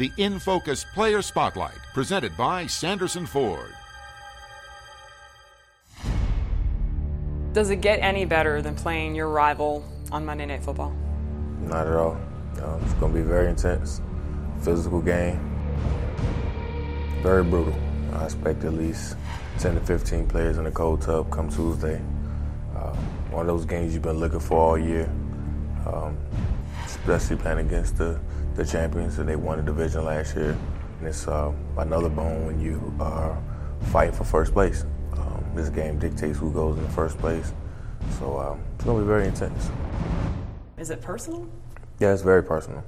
the In Focus Player Spotlight, presented by Sanderson Ford. Does it get any better than playing your rival on Monday Night Football? Not at all. It's going to be very intense, physical game, very brutal. I expect at least 10 to 15 players in the cold tub come Tuesday. One of those games you've been looking for all year, especially playing against the champions, and they won the division last year. And it's another bone when you are fighting for first place. This game dictates who goes in the first place. So it's going to be very intense. Is it personal? Yeah, it's very personal.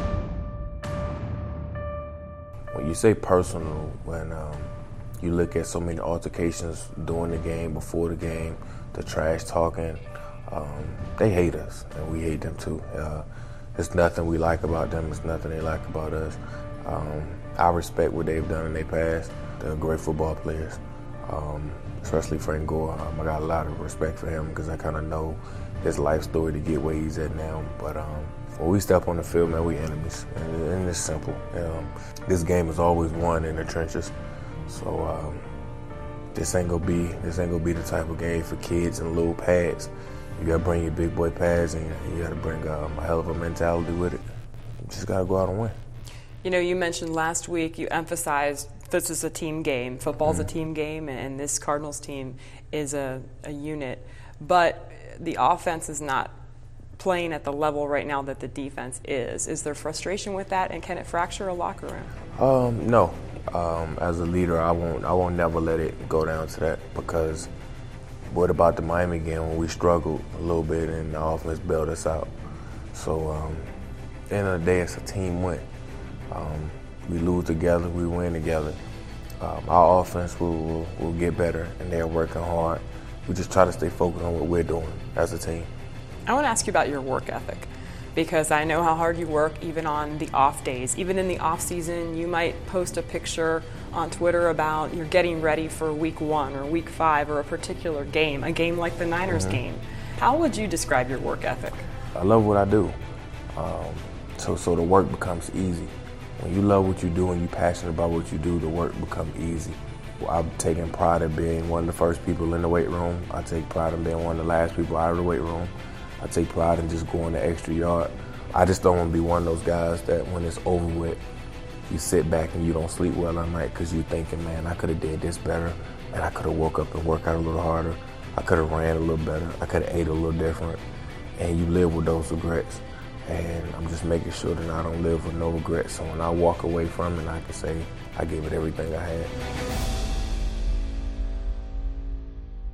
When you say personal, when you look at so many altercations during the game, before the game, the trash talking, they hate us, and we hate them too. It's nothing we like about them. It's nothing they like about us. I respect what they've done in their past. They're great football players, especially Frank Gore. I got a lot of respect for him because I kind of know his life story to get where he's at now. But when we step on the field, man, we enemies, and it's simple. This game is always won in the trenches, so this ain't gonna be the type of game for kids in little pads. You gotta bring your big boy pads, and you gotta bring a hell of a mentality with it. You just gotta go out and win. You know, you mentioned last week, you emphasized this is a team game. Football's a team game, and this Cardinals team is a unit. But the offense is not playing at the level right now that the defense is. Is there frustration with that, and can it fracture a locker room? No. As a leader, I won't never let it go down to that, because what about the Miami game when we struggled a little bit and the offense bailed us out? So at the end of the day, it's a team win. We lose together, we win together. Our offense will get better, and they're working hard. We just try to stay focused on what we're doing as a team. I want to ask you about your work ethic, because I know how hard you work even on the off days. Even in the off season, you might post a picture on Twitter about you're getting ready for week 1 or week 5 or a particular game, a game like the Niners game. How would you describe your work ethic? I love what I do. So the work becomes easy. When you love what you do and you're passionate about what you do, the work becomes easy. I'm taking pride in being one of the first people in the weight room. I take pride in being one of the last people out of the weight room. I take pride in just going the extra yard. I just don't want to be one of those guys that when it's over with, you sit back and you don't sleep well at night because you're thinking, man, I could have did this better, and I could have woke up and worked out a little harder. I could have ran a little better. I could have ate a little different. And you live with those regrets. And I'm just making sure that I don't live with no regrets. So when I walk away from it, I can say I gave it everything I had.